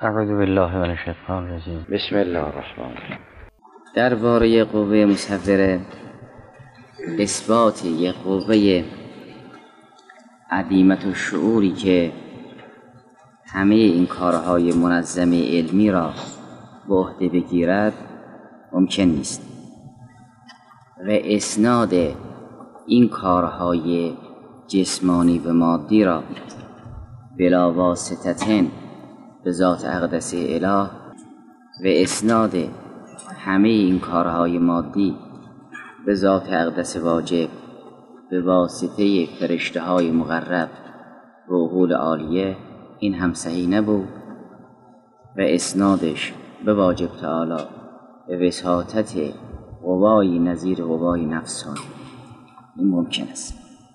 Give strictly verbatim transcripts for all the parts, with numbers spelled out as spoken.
اعوذ بالله من الشیطان الرجیم. بسم الله الرحمن الرحیم. درباره قوه مصوره، اثبات یک قوه عدیمت الشعوری که همه این کارهای منظم علمی را به عهده بگیرد ممکن نیست و اسناد این کارهای جسمانی و مادی را بلا واسطتن به ذات اقدس اله و اسناد همه این کارهای مادی به ذات اقدس واجب به واسطه فرشته های مقرب و عقول عالیه این هم صحیح نبود و اسنادش به واجب تعالی به وساطت قوای نظیر قوای نفسان این ممکن است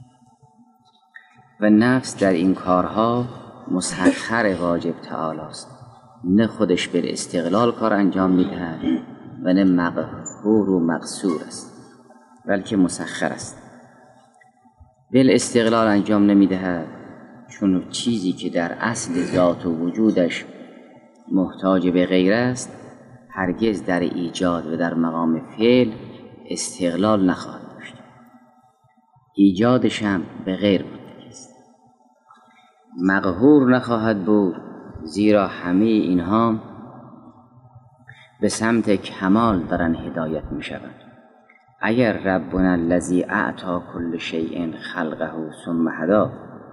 و نفس در این کارها مسخر واجب تعالی است، نه خودش به استقلال کار انجام میدهد و نه مقهور و مقصور است، بلکه مسخر است. بل استقلال انجام نمیدهد چون چیزی که در اصل ذات و وجودش محتاج به غیر است هرگز در ایجاد و در مقام فعل استقلال نخواهد داشت. ایجادش هم به غیر بود مقهور نخواهد بود، زیرا همه اینها به سمت کمال دارن هدایت می شوند. اگر ربنا الذی اعطی کل شیء خلقه ثم هدی،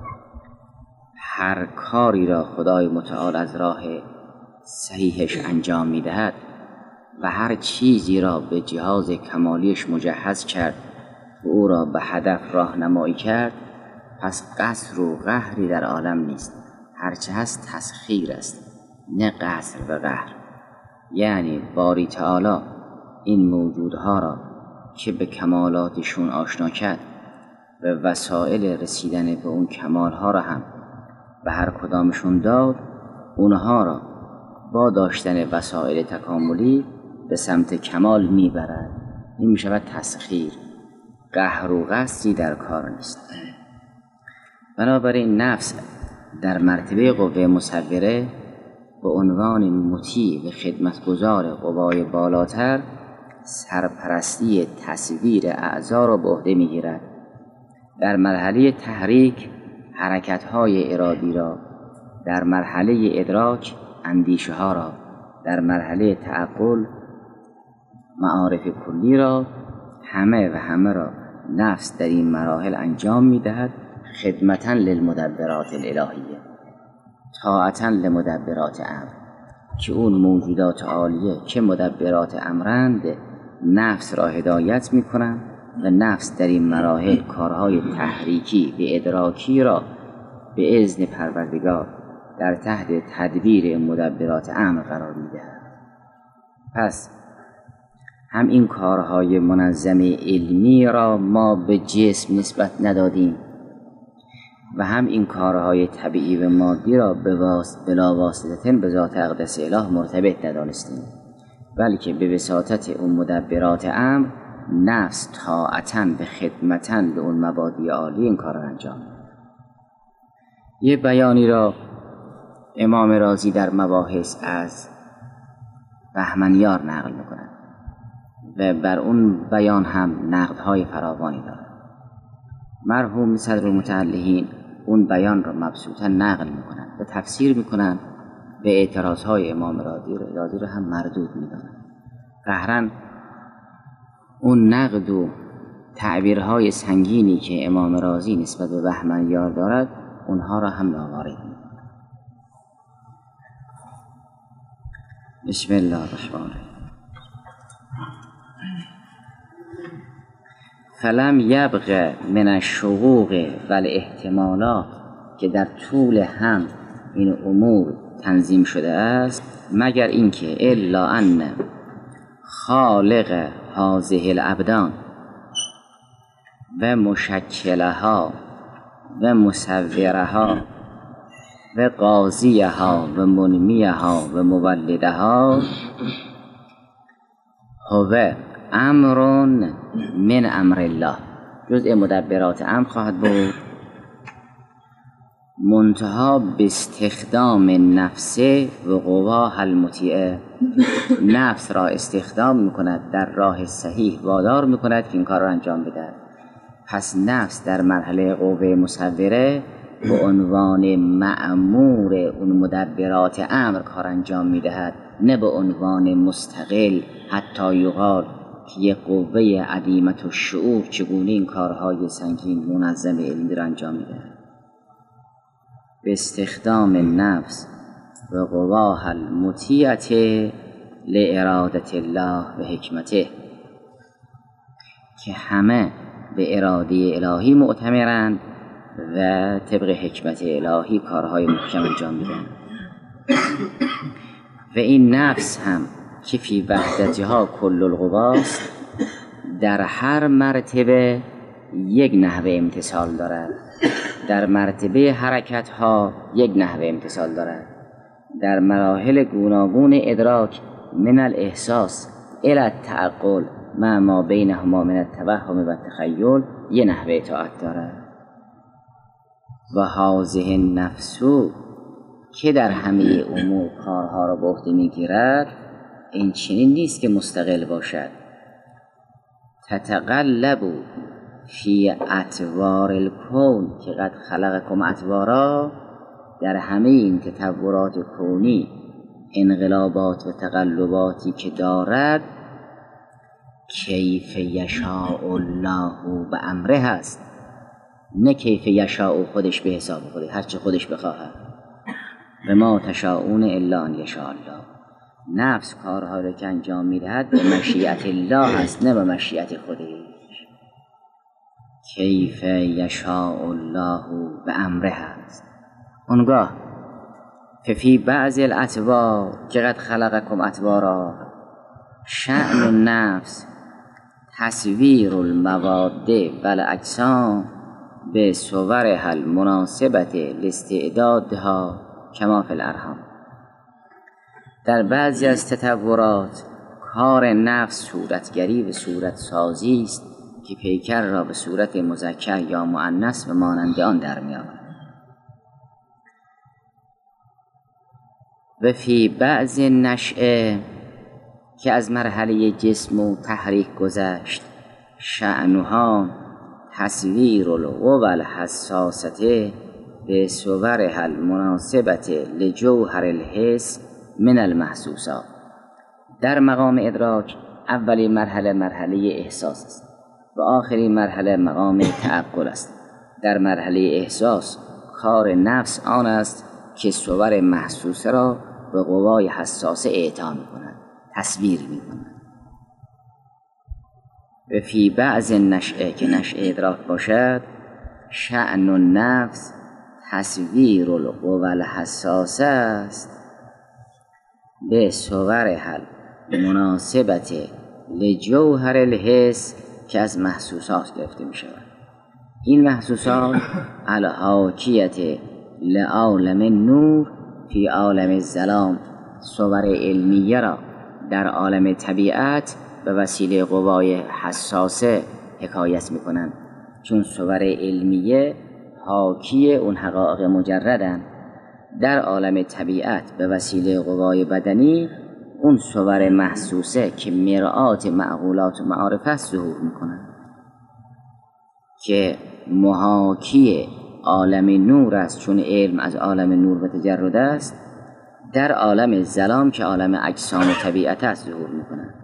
هر کاری را خدای متعال از راه صحیحش انجام می دهد و هر چیزی را به جهاز کمالیش مجهز کرد و او را به هدف راهنمایی کرد، پس قصر و قهری در عالم نیست، هرچه هست تسخیر است نه قصر و قهر. یعنی باری تعالی این موجودها را که به کمالاتشون آشنا کرد و وسایل رسیدن به اون کمالها را هم به هر کدامشون داد، اونها را با داشتن وسایل تکاملی به سمت کمال میبرد. این میشود تسخیر، قهر و قصری در کار نیست. بنابراین نفس در مرتبه قوه مصوره به عنوان مطیع و خدمتگزار قوای بالاتر سرپرستی تصویر اعضا را به عهده میگیرد. در مرحله تحریک حرکت‌های ارادی را، در مرحله ادراک اندیشه ها را، در مرحله تعقل معارف کلی را، همه و همه را نفس در این مراحل انجام میدهد خدمتاً للمدبرات الالهیه، طاعتاً لمدبرات امر، که اون موجودات عالیه که مدبرات امرند نفس را هدایت میکنن و نفس در این مراحل کارهای تحریکی و ادراکی را به اذن پروردگار در تحت تدبیر مدبرات امر قرار میدهد. پس هم این کارهای منظم علمی را ما به جسم نسبت ندادیم و هم این کارهای طبیعی و مادی را به واسطه بلا واسطتن به ذات اقدس اله مرتبط ندانستیم، بلکه به وساطت اون مدبرات امر نفس طاعتاً و خدمتاً به اون مبادی عالی این کار را انجام می‌دهد. یه بیانی را امام رازی در مباحث از بهمنیار نقل می‌کند و بر اون بیان هم نقدهای فراوانی دارد. مرحوم صدر المتعلهین اون بیان را مبسوطا نقل میکنند و تفسیر میکنند به اعتراضهای امام رازی رازی را هم مردود میدانند. قهرن اون نقد و تعبیرهای سنگینی که امام رازی نسبت به بهمنیار دارد اونها را هم ناوارد میکنند. بسم الله الرحمن الرحیم. فلم یبق من الشقوق و الاحتمالات، که در طول هم این امور تنظیم شده است، مگر اینکه الا ان خالق هذه الابدان و مشکلها و مصورها و قاضیها و منمیها و مولدها هو امر من امر الله، جزء مدبرات امر خواهد بود منتها به استخدام نفس و قواها المطیعه، نفس را استخدام میکند در راه صحیح، وادار میکند که این کار را انجام بده. پس نفس در مرحله قوه مصوره به عنوان مأمور اون مدبرات امر کار انجام میدهد، نه به عنوان مستقل. حتی یقال که یک قوه عدیمت الشعور چگونه این کارهای سنگین منظم علمی را انجام میدهد. به استخدام نفس و قواها المطیعه لارادة الله و حکمته، که همه به اراده الهی معتمرند و طبق حکمت الهی کارهای محکم انجام میدن. و این نفس هم که فی وحدتها کل القواست، در هر مرتبه یک نحوه امتثال دارد. در مرتبه حرکت ها یک نحوه امتثال دارد. در مراحل گوناگون ادراک من الاحساس الی التعقل ما ما بینهما من التوهم و التخیل یک نحوه اطاعت دارد. و هذه النفس که در همه امور کارها را به عهده میگیرد، این چنین نیست که مستقل باشد. تتقلب فی اطوار الکون که قد خلقکم اطوارا، در همه این تطورات کونی، انقلابات و تقلباتی که دارد، کیف یشاء الله به امره هست، نه کیف یشاء خودش به حساب خودش، هرچه خودش بخواهد. و ما تشاءون الا ان یشاء الله. نفس کارها را که انجام میدهد به مشیت الله است، نه به مشیت خودش. کیف یشاء الله به امره هست. اونگاه ففی بعض الاطوار که قد خلقکم اطوارا، شأن النفس تصویر المواد و الاجسام به صورها المناسبت لاستعدادها کما فی الارحام. در بعضی از تطورات کار نفس صورتگری و صورت سازی است که پیکر را به صورت مذکر یا مؤنث و مانند آن در می‌آورد. و فی بعض نشأه که از مرحله جسم و تحریک گذشت، شأنها تصویر القوى الحساسة به صورها المناسبت لجوهر الحس من المحسوسات. در مقام ادراک اولی مرحله مرحله احساس است و آخری مرحله مقام تعقل است. در مرحله احساس کار نفس آن است که صور محسوسه را به قوای حساسه اعطا می کند، تصویر می کند. و فی بعض نشأه که نشأه ادراک باشد، شأن النفس تصویر القوى الحساسه است به صورها مناسبت لجوهر الحس که از محسوسات گرفته می شود. این محسوسات الحاکیت لعالم نور فی عالم الظلام، صور علمیه را در عالم طبیعت به وسیله قوای حساسه حکایت می کنند، چون صور علمیه حاکی اون حقایق مجردن. در عالم طبیعت به وسیله قوای بدنی اون صور محسوسه که مرآت معقولات و معارف است ظهور می کنند، که محاکی عالم نور است، چون علم از عالم نور و تجرد است. در عالم ظلام که عالم اجسام و طبیعت است ظهور می کنند.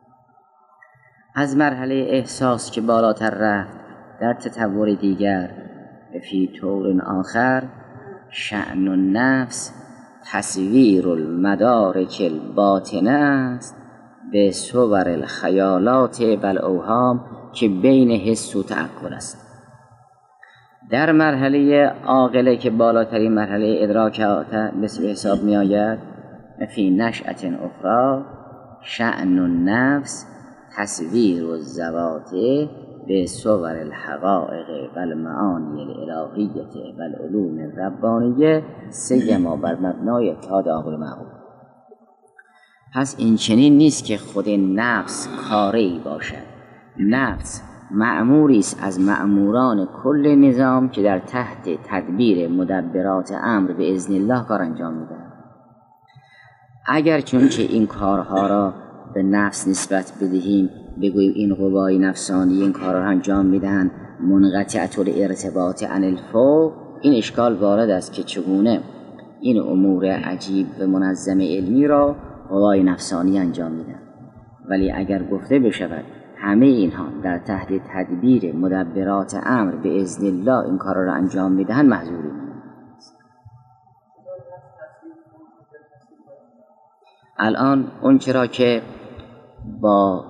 از مرحله احساس که بالاتر رفت، در تطور دیگر فی طور آخر شأن النفس تصویر المدارک الباطنه است به صور الخیالات و الاوهام که بین حس و تعقل است. در مرحله عاقله که بالاترین مرحله ادراک به حساب می آید، فی نشأة اخرى شأن النفس تصویر الذوات به صور الحقائق و المعانی الالهیت و العلوم الربانیه، سیما بر مبنای اتحاد عقل و معقول. پس این چنین نیست که خود نفس کاری باشد. نفس مأموری است از مأموران کل نظام که در تحت تدبیر مدبرات امر به اذن الله کار انجام میدن. اگر چونچه این کارها را به نفس نسبت بدهیم، بگوییم این قوای نفسانی این کارها را انجام میدن منقطعة الارتباط عن الفوق، این اشکال وارد است که چگونه این امور عجیب و منظم علمی را قوای نفسانی انجام میدن. ولی اگر گفته بشود همه اینها در تحت تدبیر مدبرات امر به اذن الله این کار را انجام میدهند، محظوری نیست. الان اون چرا که با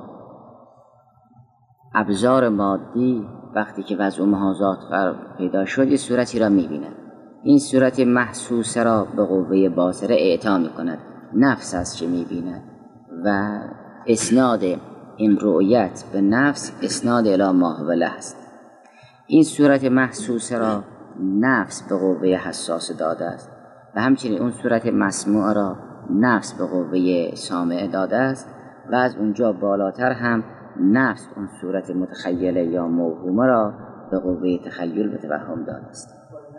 ابزار مادی وقتی که وضع و محاذات قرار پیدا شد، صورتی را میبیند. این صورت محسوس را به قوه باصره اعطا میکند، نفس است چه میبیند و اسناد این رؤیت به نفس اسناد الی ما هو است. این صورت محسوس را نفس به قوه حساس داده است و همچنین اون صورت مسموع را نفس به قوه سامع داده است و از اونجا بالاتر هم نفس اون صورت متخیله یا موهومه را به قوه تخیل و توهم داده است.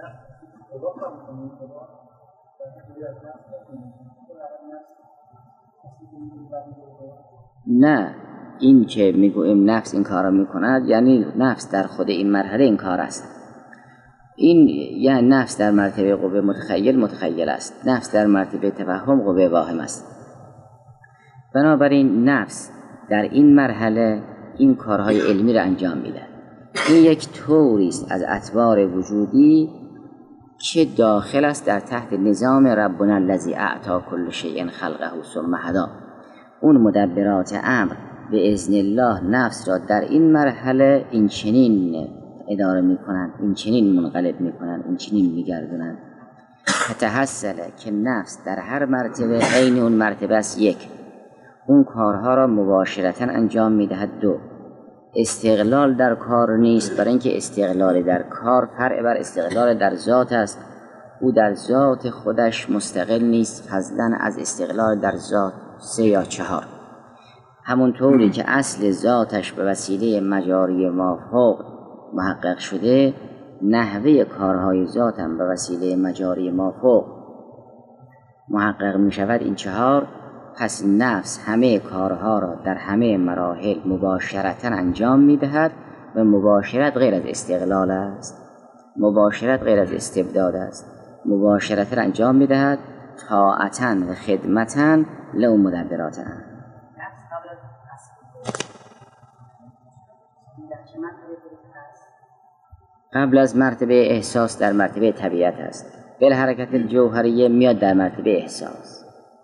نه، این که میگویم نفس این کار را میکند یعنی نفس در خود این مرحله این کار است. این یعنی نفس در مرتبه قوه متخیل متخیل است، نفس در مرتبه توهم قوه واهم است. بنابراین نفس در این مرحله این کارهای علمی را انجام میده. این یک طوری است از اطوار وجودی که داخل است در تحت نظام ربنا الذی اعطی کل شیء خلقه ثم هدی. اون مدبرات امر به اذن الله نفس را در این مرحله این چنین اداره میکنند، این چنین منقلب میکنند، این چنین میگردونند. فتحصله که نفس در هر مرتبه عین اون مرتبه است. یک، اون کارها را مباشرتا انجام میدهد. دو، استقلال در کار نیست، برای اینکه استقلال در کار فرع بر استقلال در ذات است. او در ذات خودش مستقل نیست فضلا از استقلال در ذات. سه یا چهار، همونطوری که اصل ذاتش به وسیله مجاری مافوق محقق شده، نحوه کارهای ذات هم به وسیله مجاری مافوق محقق می شود. این چهار. پس نفس همه کارها را در همه مراحل مباشرتا انجام می دهد و مباشرت غیر از استقلال است، مباشرت غیر از استبداد است. مباشرتا انجام می دهد طاعتا و خدمتا لو مدبراتا. قبل از مرتبه احساس در مرتبه طبیعت است. بل حرکت جوهریه میاد در مرتبه احساس.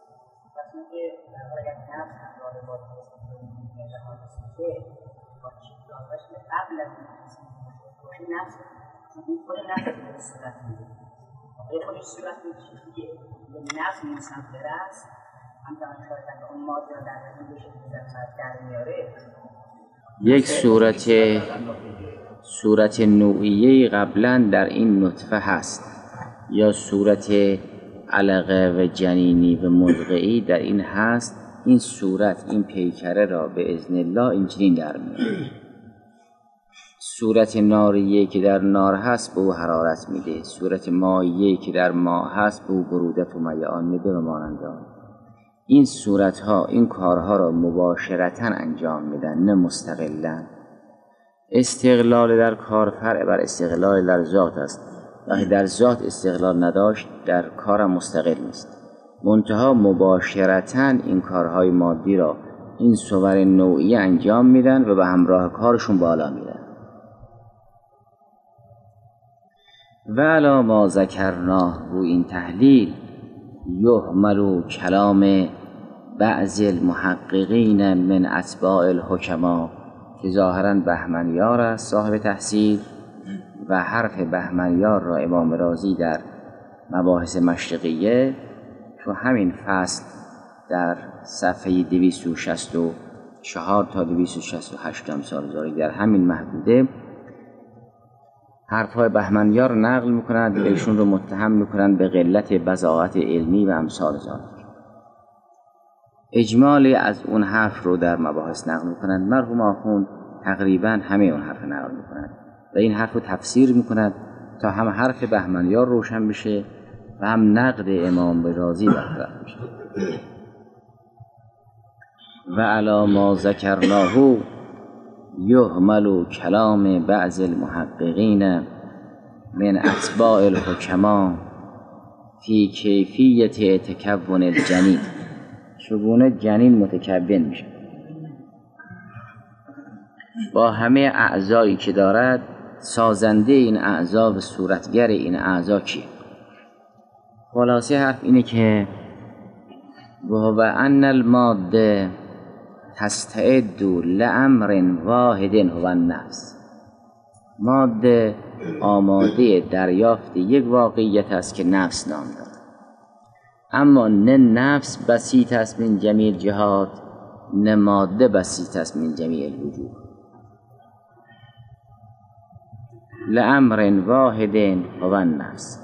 یک صورت صورت نوعیه قبلا در این نطفه هست، یا صورت علقه و جنینی و مضغه‌ای در این هست. این صورت این پیکره را به اذن الله اینجوری در میاد. صورت ناریه که در نار هست به او حرارت میده، صورت مایه که در ماء هست به او برودت و میعان میده و مانند آن. این صورت ها این کارها را مباشرتا انجام میدن، نه مستقلا. استقلال در کار فرع بر استقلال در ذات است. وقتی در ذات استقلال نداشت در کار مستقل نیست. منتها مباشرتا این کارهای مادی را این صور نوعی انجام میدن و به همراه کارشون بالا میرن. و علی ما ذکرناه، رو این تحلیل یحمل کلام بعض المحققین من اتباع الحکما، که ظاهراً بهمنیار است صاحب تحصیل، و حرف بهمنیار را امام رازی در مباحث مشرقیه تو همین فصل در صفحه دویست و شصت و چهار تا دویست و شصت و هشت امثال زاری در همین محدوده حرفهای بهمنیار رو نقل میکنند و ایشون رو متهم میکنند به قلت بضاعت علمی و امثال زاری. اجمالی از اون حرف رو در مباحث نقل میکنند. مرحوم آخوند تقریبا همه اون حرف نقل میکنند و این حرف رو تفسیر میکند تا هم حرف بهمنیار روشن بشه و هم نقد امام رازی برطرف بشه. و علی ما ذکرناه یحمل کلام بعض المحققین من اتباع الحکما فی کیفیت تکون الجنین. چگونه جنین متکون میشه با همه اعضایی که دارد. سازنده این اعضا و صورتگر این اعضا کیه؟ خلاصه حرف اینه که و ان الماده تستعد لامر واحد هو النفس. ماده آماده دریافت یک واقعیت است که نفس نام دارد، اما نه نفس بسیط است من جمیع جهات، نه ماده بسیط است من جمیع الوجوه. لامر واحد هو النفس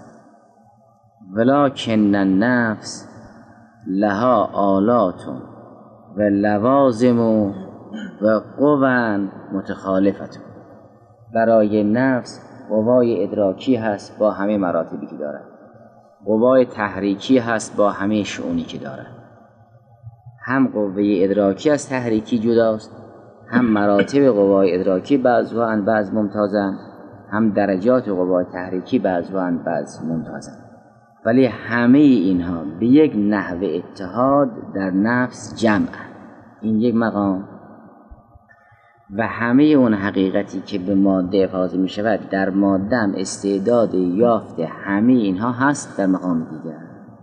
ولکن النفس لها آلات و لوازم و قوا متخالفت. برای نفس قوای ادراکی هست با همه مراتبی که دارد، قوای تحریکی هست با همه شؤونی که دارد. هم قوه ادراکی از تحریکی جداست، هم مراتب قوای ادراکی بعضها عن بعض ممتازن، هم درجات قوای تحریکی بعضها عن بعض ممتازن، ولی همه اینها به یک نحو اتحاد در نفس جمع. این یک مقام و همه اون حقیقتی که به ماده افاضه می شود در ماده هم استعداد یافت همه اینها هست در مقام دیگر.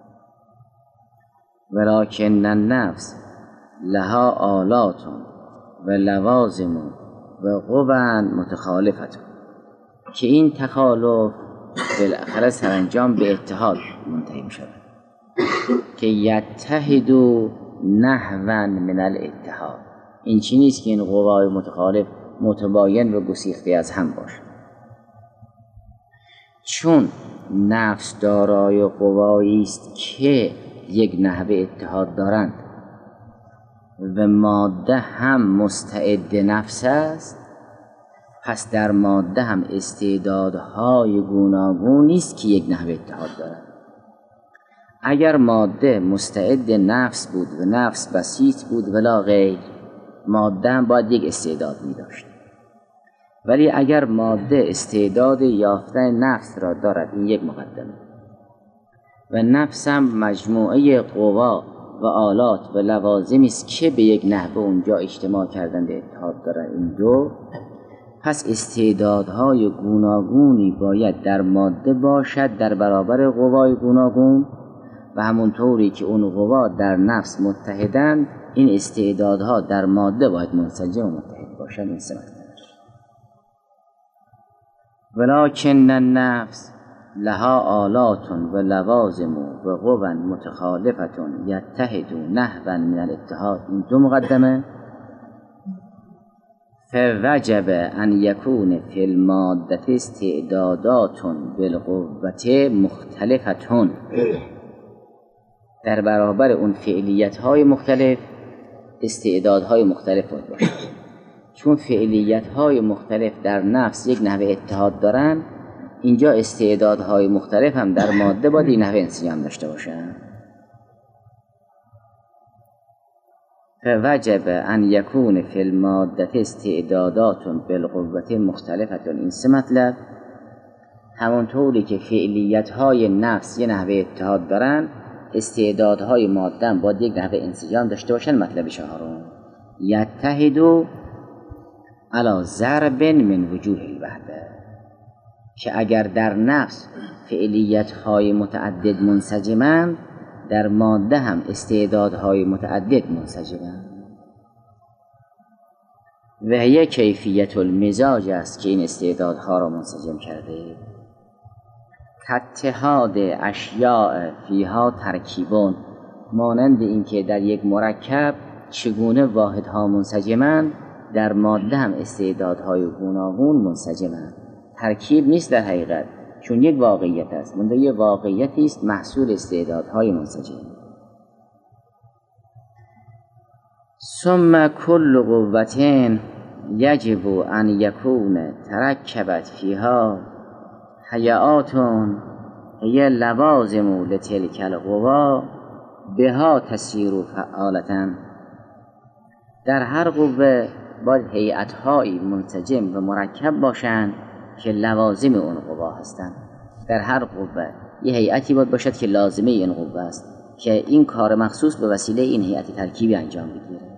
ولکن النفس لها آلات و لوازم و قوا متخالفت، که این تخالف بالاخره سرانجام به اتحاد منتهی می شود که یتحدوا نحوا من الاتحاد. این چی نیست که این قوای متخالف متباین و گسیخته از هم باشد، چون نفس دارای قوایی است که یک نحو اتحاد دارند و ماده هم مستعد نفس است، پس در ماده هم استعدادهای گوناگون نیست که یک نحو اتحاد دارند. اگر ماده مستعد نفس بود و نفس بسیط بود ولا غیر، ماده هم باید یک استعداد می داشت. ولی اگر ماده استعداد یافتن نفس را دارد، این یک مقدمه، و نفس هم مجموعه قوا و آلات و لوازمی است که به یک نحو اونجا اجتماع کردند اتحاد دارند، این دو، پس استعدادهای گوناگونی باید در ماده باشد در برابر قوای گوناگون، و همونطوری که اون قوا در نفس متحدند، این استعدادها در ماده باید منسجم و متحد باشند. این سمت ولکن النفس لها آلات و لوازم و قوا متخالفت یتحد نحوا من الاتحاد. این دو مقدمه. فوجب ان یکون فی الماده استعدادات بالقوة مختلفتون. در برابر اون فعلیت های مختلف استعدادهای مختلف باید باشد، چون فعلیت های مختلف در نفس یک نحو اتحاد دارند، اینجا استعدادهای مختلف هم در ماده باید این نحو انسجام داشته باشند. فوجب ان یکون فی الماده استعدادات بالقوة مختلفتون. این سه مطلب، همونطوری که فعلیت های نفس یک نحو اتحاد دارند، استعدادهای ماده هم باید یک نحو انسجام داشته باشند. مطلب چهارم یتحدوا علی ضرب من وجوه الوحده، که اگر در نفس فعلیت های متعدد منسجمند، در ماده هم استعدادهای متعدد منسجمند. و هی کیفیت المزاج است که این استعدادها را منسجم کرده. اتحاد اشیاء فیها ترکیبون، مانند اینکه در یک مرکب چگونه واحدها منسجمند، در ماده هم استعدادهای گوناگون منسجمند. ترکیب نیست در حقیقت، چون یک واقعیت است، منده یک واقعیتی است محصول استعدادهای منسجم. ثم کل قوة یجب ان یکون ترکبت فیها حیات هی لوازم لتلک القوا بها تسیر فعالتا. در هر قوه باید هیئت‌هایی منسجم و مرکب باشند که لوازم اون قوا هستند. در هر قوه یه هیئتی باید باشد که لازمه این قوه است که این کار مخصوص به وسیله این هیئت ترکیبی انجام بگیره.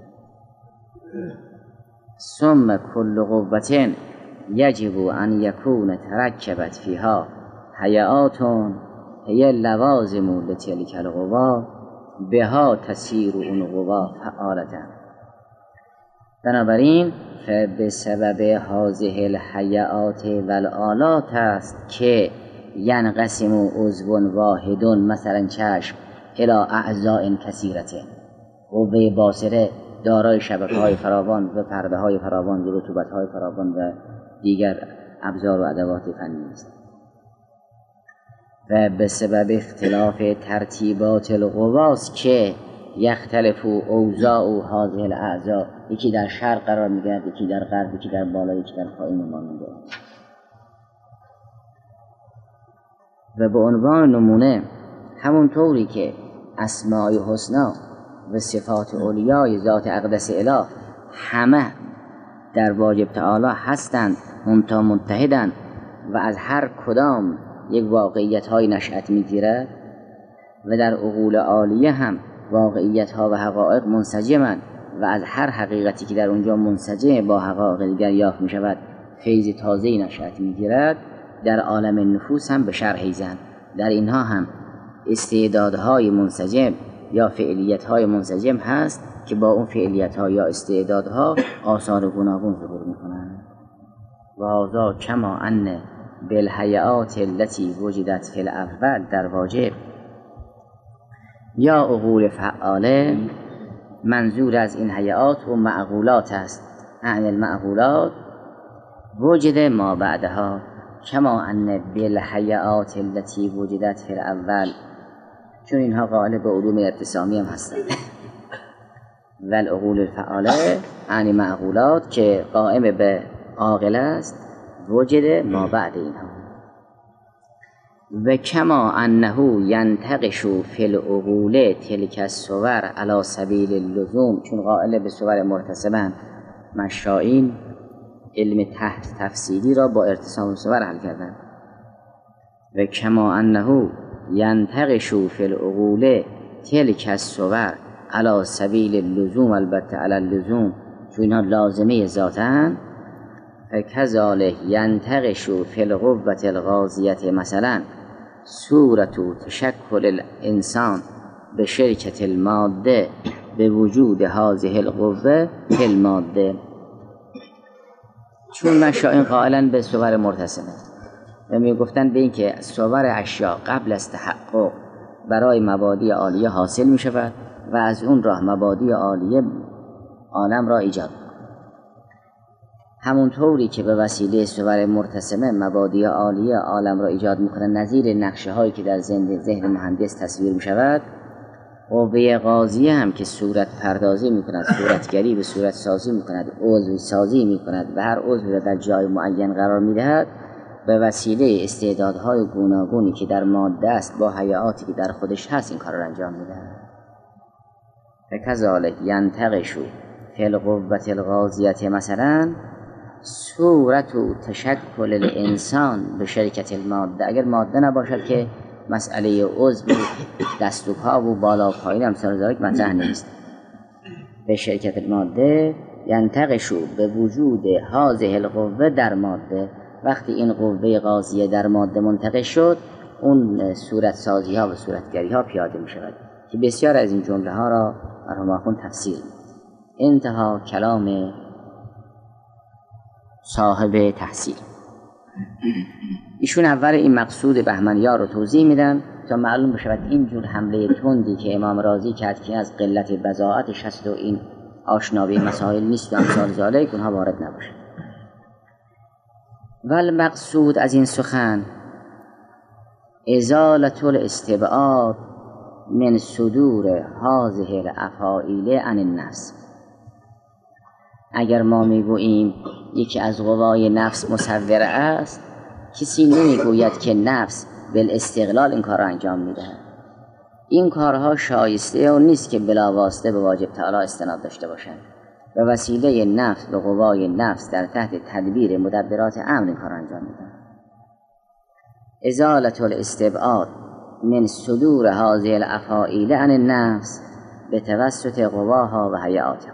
ثم کل قوة یجب ان یکون ترکبت فیها حیات هی لوازم لتلک القوا بها تسیر اون قوا فعالتا. بنابراین فبسبب هذه الحیات و الآلات است که ینقسم عضو واحد مثلا چشم الی اعضاء کثیرة. قوه باصره دارای شبکه‌های فراوان و پرده‌های فراوان و رطوبت‌های فراوان و دیگر ابزار و ادوات فنی است. و به سبب اختلاف ترتیبات القواست که یختلف اوضاع هذه الاعضاء، یکی در شرق قرار می‌گیرد، یکی در غرب، یکی در بالا، یکی در پایین ماننده. و به عنوان نمونه همون طوری که اسماء حسنا و صفات علیای ذات اقدس اله همه در واجب تعالی هستند، منتها متحدند و از هر کدام یک واقعیت های نشأت میگیرد و در عقول عالیه هم واقعیت ها و حقایق منسجمند و از هر حقیقتی که در اونجا منسجم با حقایق دیگر یافت می شود فیض تازه‌ای نشأت میگیرد. در عالم نفوس هم به شرحیزند. در اینها هم استعدادهای منسجم یا فعلیت‌های منسجم هست که با اون فعلیت‌ها یا استعدادها آثار گوناگون ظهور می‌کنند. و هذا کما ان بالحیات التي وجدت فی الاول در واجب یا عقول فعاله، منظور از این حیات و معقولات است. عن المعقولات وجد ما بعدها کما ان بالحیات التي وجدت فی الاول، چون اینها قائل به علوم ارتسامی هم هستند. و العقول الفعاله یعنی معقولات که قائم به عاقل است، وجد ما بعد اینها. و کما انه ینتقش فی العقول تلک الصور علی سبیل اللزوم، چون قائل به صور مرتسبند. مشائین علم تحت تفسیری را با ارتسام صور حل کردند. و کما انه ینتقش فی العقول تلک الصور علی سبیل اللزوم، البته علی اللزوم چون اینها لازمه ذاتن. فکذالک ینتقش فی القوة الغازیة مثلا صورت تشکل الانسان به شرکت الماده به وجود هذه القوة فی الماده. چون مشائین قائلن به صور مرتسمه و می گفتن به این که صور اشیا قبل از تحقق برای مبادی عالیه حاصل می شود و از اون راه مبادی عالیه عالم را ایجاد. همون طوری که به وسیله صور مرتسمه مبادی عالیه عالم را ایجاد می کنند، نظیر نقشه هایی که در ذهن مهندس تصویر می شود، قوه غازیه هم که صورت پردازی می کند، صورتگری به صورت سازی می کند، عضو سازی می کند و هر عضو را در جای معین قرار می دهد، به وسیله استعدادهای گوناگونی که در ماده است با حیاتی که در خودش هست این کار را انجام می دهد. فکذالک ینتقش فی القوة الغازیة مثلا صورت تشکل الانسان به شرکت الماده. اگر ماده نباشد که مسئله عضو دست و پا و بالا و پایین امثال ذالک مطرح نیست. به شرکت الماده ینتقش به وجود هذه القوه در ماده. وقتی این قوه غازیه در ماده منتقش شد، اون صورت سازی ها و صورتگری ها پیاده می شود که بسیار از این جمله ها را مرحوم آخوند تفسیر می. انتها کلام صاحب تحصیل. ایشون اول این مقصود بهمنیا رو توضیح میدن تا معلوم بشود این جور حمله تندی که امام رازی کرد که از قلت بضاعتش هست و این آشنا به مسائل نیست و امثال ذالک اونها وارد نباشه. والمقصود از این سخن ازالة الاستبعاد من صدور هذه الافاعیل عن النفس. اگر ما میگوییم یکی از قوای نفس مصوره است، کسی نمیگوید که نفس بالاستقلال این کار را انجام میدهد. این کارها شایسته و نیست که بلاواسطه به واجب تعالی استناد داشته باشند. به وسیله نفس و قوای نفس در تحت تدبیر مدبرات امر این کار انجام میدهد. ازالة الاستبعاد من صدور هذه الافاعیل عن النفس به توسط قواها و هیئاتها.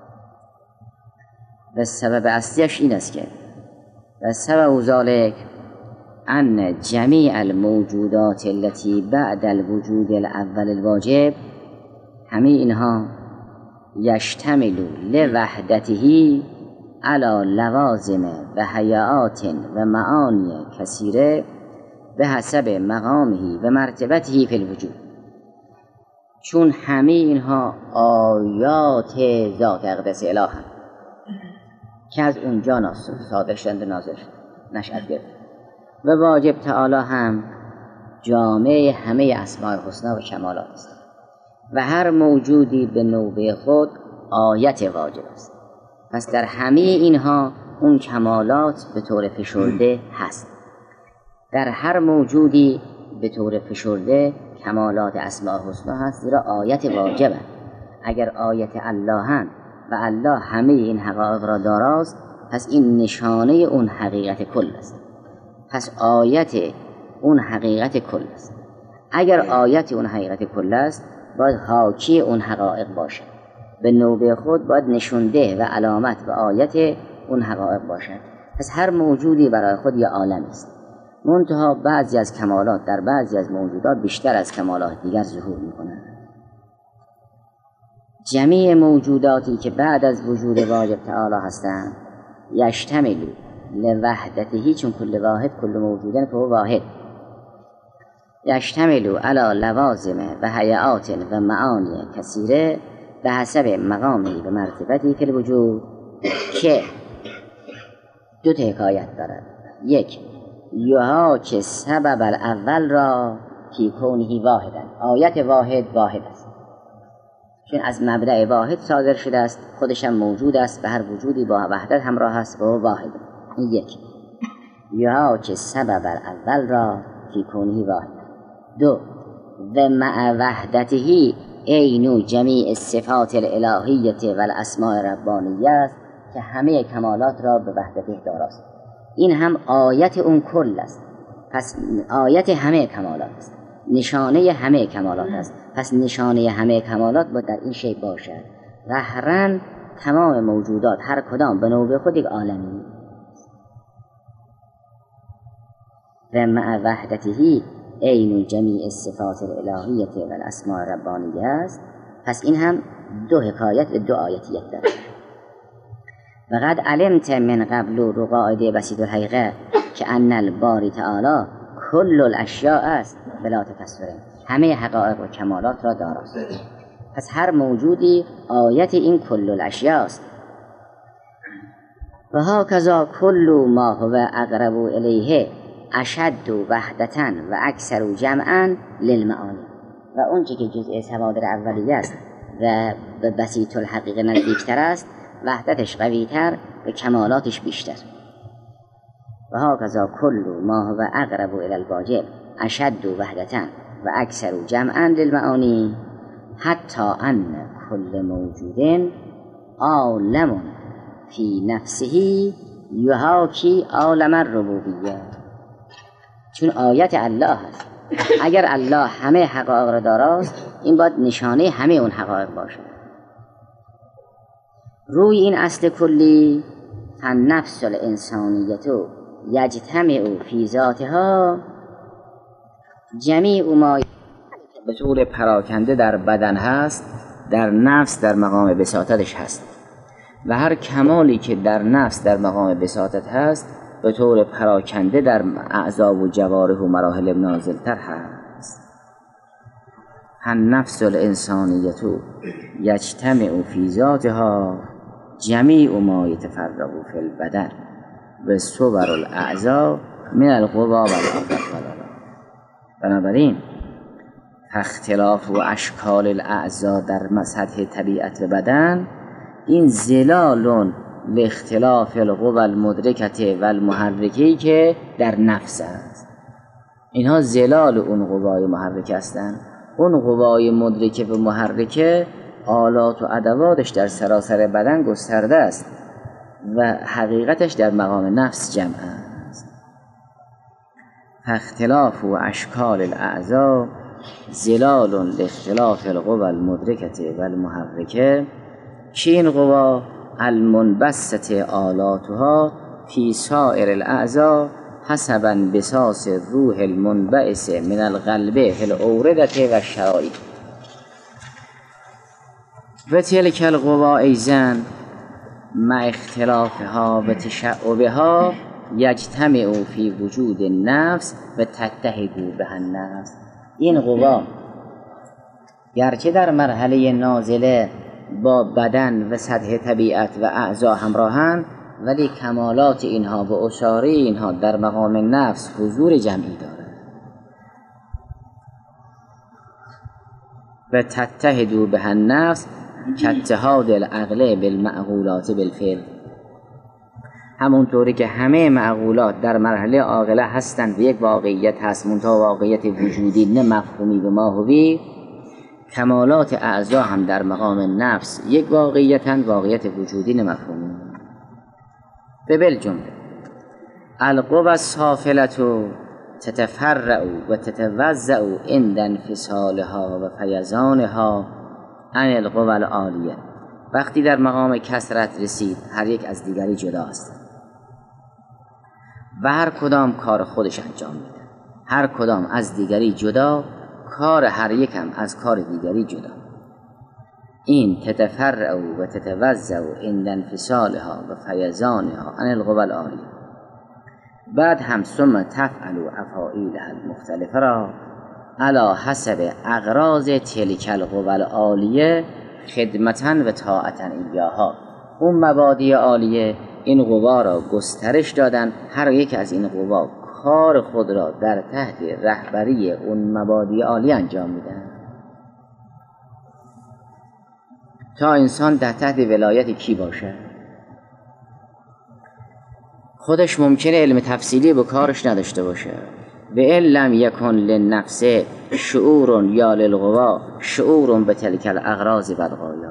و سبب اصلیش این است که و سبب ذلك ان جمیع الموجودات التي بعد الوجود الاول الواجب، همه اینها یشتمل لوحدته على لوازم و هیئات و معانی کثیره به حسب مقامه و مرتبته فی الوجود. چون همه اینها آیات ذات اقدس اله هم که از اونجا ناصر صادر شدند و نازل شد نشأت گرفت و واجب تعالی هم جامع همه اسماء الحسنا و کمالات است و هر موجودی به نوبه خود آیت واجب است. پس در همه اینها اون کمالات به طور فشرده هست. در هر موجودی به طور فشرده کمالات اسماء الحسنا هست، زیرا آیت واجبه. اگر آیت اللهن و الله همه این حقایق را داراست، پس این نشانه اون حقیقت کل است. پس آیت اون حقیقت کل است. اگر آیت اون حقیقت کل است، باید حاکی اون حقایق باشد. به نوبه خود باید نشونده و علامت و آیت اون حقایق باشد. پس هر موجودی برای خود یه عالم است. منتها بعضی از کمالات در بعضی از موجودات بیشتر از کمالات دیگر ظهور می‌کنند. جمیع موجوداتی که بعد از وجود واجب تعالی هستند یشتملو لوحدته، چون کل واحد کل موجودن فهو واحد، یشتملو علی لوازم و هیئات و معانی کثیره به حسب مقامی و مرتبتی فی الوجود، که دو تا حکایت دارد. یک، یها که سبب الاول را فی کونه واحدا، آیت واحد واحد است، چون از مبدأ واحد صادر شده است، خودشم موجود است و هر وجودی با وحدت همراه است و واحد. این یک، یها که سبب الاول را فی کونه واحد. دو، و مع وحدته عین جمیع الصفات الالهیه و الاسماء ربانیه است که همه کمالات را به وحدته داراست. این هم آیت اون کل است. پس آیت همه کمالات است، نشانه همه کمالات است. پس نشانه همه کمالات باید در این شی باشد. قهرن تمام موجودات هر کدام به نوبه خود یک عالمی و مع وحدته عین جمیع الصفات الالهیه و الاسماء ربانیه است. پس این هم دو حکایت و دو آیتیت دارد. و قد علمت من قبل رو قاعده بسیط الحقیقه که ان الباری تعالی کل الاشیاء است بلا تکسر، همه حقایق و کمالات را داراست. پس هر موجودی آیت این کل الاشیاء است. و هاکذا کل ما هو اقرب الیه اشد وحدتا و اکثر جمعا للمعانی. و اون چه که جزء سوادر اولیه است و به بسیط الحقیقه نزدیکتر است، وحدتش قویتر و کمالاتش بیشتر. و هاکذا کل ما هو اقرب الی الواجب اشد وحدتا و اکثر جمعا للمعانی، حتی ان کل موجود عالم فی نفسه یحاکی عالم الربوبیه. چون آیت الله هست، اگر الله همه حقایق را داراست، این باید نشانه همه اون حقایق باشه. روی این اصل کلی فالنفس الانسانیت یجتمع فی ذاتها جمیع ما به طور پراکنده در بدن هست، در نفس در مقام بساطتش هست، و هر کمالی که در نفس در مقام بساطت هست به طور پراکنده در اعضا و جوارح و مراحل نازلتر هست. النفس الانسانیت یجتمع فی ذاتها جمیع ما یتفرق فی البدن و صور الاعضا من القوا و الافعال. بنابراین اختلاف و اشکال الاعضا در سطح طبیعت و بدن این زلال لاختلاف القوى المدرکه و المحرکه که در نفس است. اینها زلال اون قوای محرکه هستند. اون قوای مدرکه و محرکه آلات و ادواتش در سراسر بدن گسترده است و حقیقتش در مقام نفس جمع است. فاختلاف و اشکال الاعضاء زلال لاختلاف القوى المدرکه و المحرکه که این قوا المنبسط آلاتها فی سائر الاعضاء حسب انبساط الروح المنبعث من القلب فی الاوردة و الشرائط و تلک القوا ایضا مع اختلافها و تشعبها یجتمع فی وجود النفس و تتحد به النفس. این قوا گرچه در مرحله نازله با بدن و سطح طبیعت و اعضا همراهند، ولی کمالات اینها و اصاره اینها در مقام نفس حضور جمعی دارد. و تتحد به النفس کاتحاد العقل بالمعقولات بالفعل، همونطوری که همه معقولات در مرحله عاقله هستند و یک واقعیت هست، منتها واقعیت وجودی نه مفهومی و ماهوی، کمالات اعضا هم در مقام نفس یک واقعیتند، واقعیت وجودی نه مفهومی. به بالجمله القوى السافلة تتفرع و تتوزع عند انفصالها و فیضانها عن القوى العالیه. وقتی در مقام کثرت رسید هر یک از دیگری جدا است و هر کدام کار خودش انجام میده، هر کدام از دیگری جدا، کار هر یک هم از کار دیگری جدا. این تتفرع و تتوزع عند انفصالها و فیضانها عن القوى العالیه. بعد هم ثم تفعل افاعیلها المختلفه را علی حسب اغراض تلک القوى العالیه خدمتاً و طاعتاً ایاها. اون مبادی عالیه این قوا را گسترش دادن، هر یک از این قوا کار خود را در تحت رهبری اون مبادی عالی انجام میدن تا انسان در تحت ولایت کی باشه. خودش ممکنه علم تفصیلی به کارش نداشته باشه، و ان لم یکن للنفس شعور یا للقوا شعور بتلک الاغراض و الغایات،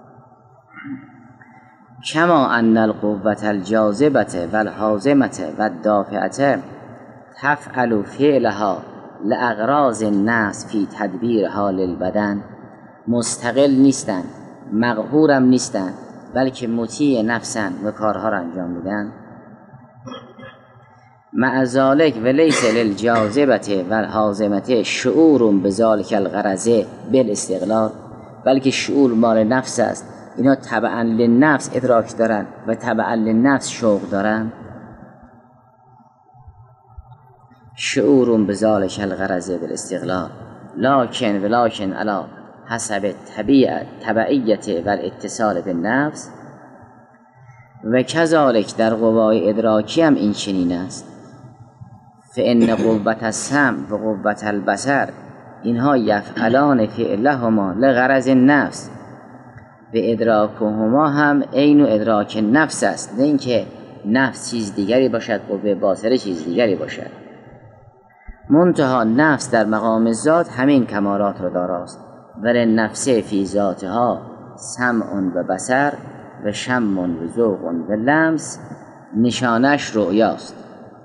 کما ان القوة الجاذبة و الحازمة و الدافعة تفعل فعلها لاغراض النفس فی تدبیرها للبدن. مستقل نیستن، مقهورم نیستن، بلکه مطیع نفسن و کارها را انجام میدن. مع ذلک و لیس للجاذبة و الحازمة شعور بذلک الغرض بالاستقلال، بلکه شعور مال نفس است. اینا تبعا للنفس ادراک دارن و تبعا للنفس شوق دارن. شعور بذلک الغرض بالاستقلال لكن ولكن علی حسب طبیعت تبعیت و الاتصال بالنفس. و کذالک در قوای ادراکی هم این چنین است. فان قوة السمع و قوة البصر اینها یفعلان فعلهما لغرض النفس و ادراکهما هم عین و ادراک نفس است، نه اینکه نفس چیز دیگری باشد قوه باصره چیز دیگری باشد. منتها نفس در مقام ذات همین کمالات را داراست. ولی نفس فی ذاتها سمع و بصر و شم و ذوق و لمس، نشانش رؤیاست.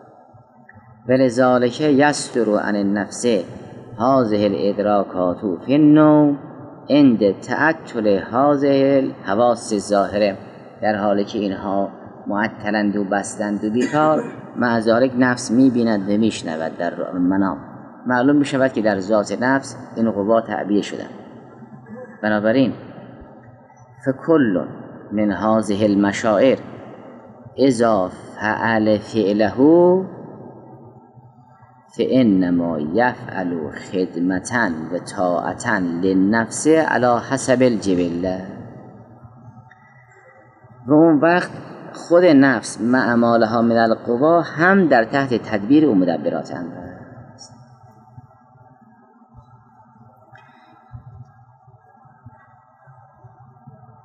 ولذالک یستر عن النفس هذه الادراکات فی النوم عند تعطل هذه الحواس الظاهره، در حالی که اینها معطلند و بستند و بیکار، مع ذلک نفس میبیند و میشنود در منام. معلوم میشود که در ذات نفس این قوا تعبیه شدن. بنابراین فکل من هذه المشاعر اذا فعل فعله فانما یفعل خدمتا و طاعتا للنفس علی حسب الجبله. و اون وقت خود نفس مع اعمالها من القوا هم در تحت تدبیر و مدبرات امر است.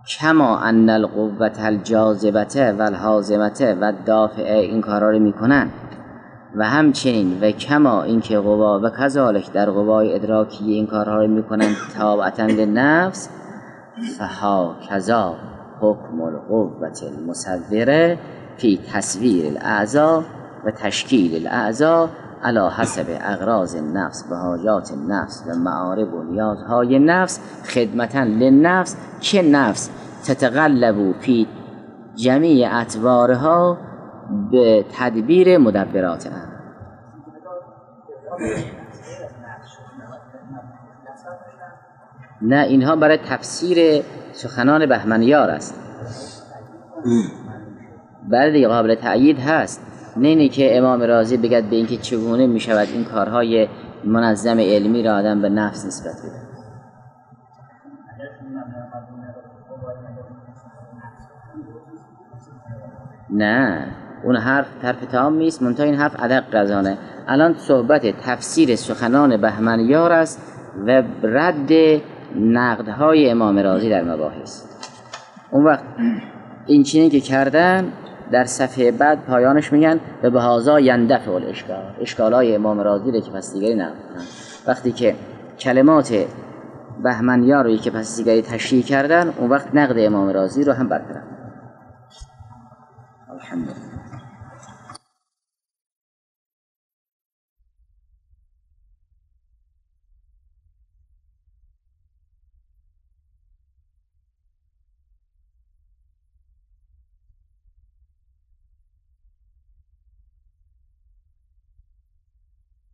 کما ان القوة الجاذبه و الحازمه و دافعه این کارا رو میکنن و همچنین و کما اینکه قوا و کذالک در قوای ادراکی این کارها رو میکنن تابعا للنفس فها کذا حکم القوة المصوره فی تصویر الاعضاء و تشکیل الاعضاء علی حسب اغراض النفس و حاجات النفس و معارب و نیازهای نفس خدمتا للنفس که نفس تتغلب فی جمیع اطوارها به تدبیر مدبرات امر. نه اینها برای تفسیر سخنان بهمنیار است. بله دیگه قابل تأیید هست. نه اینه که امام رازی بگد به اینکه چگونه می شود این کارهای منظم علمی را آدم به نفس نسبت بده. نه اون حرف حرف تمام نیست، منتها این حرف ادق رزانه. الان صحبت تفسیر سخنان بهمنیار است و رد نقدهای امام رازی در مباحث. اون وقت این چیزی که کردن در صفحه بعد پایانش میگن و به هازا یندفع الاشکال، اشکالای امام رازی رو که پس دیگری نقد کنن. وقتی که کلمات بهمنیار رو که پس دیگری تشریح کردن، اون وقت نقد امام رازی رو هم برطرف. الحمدلله.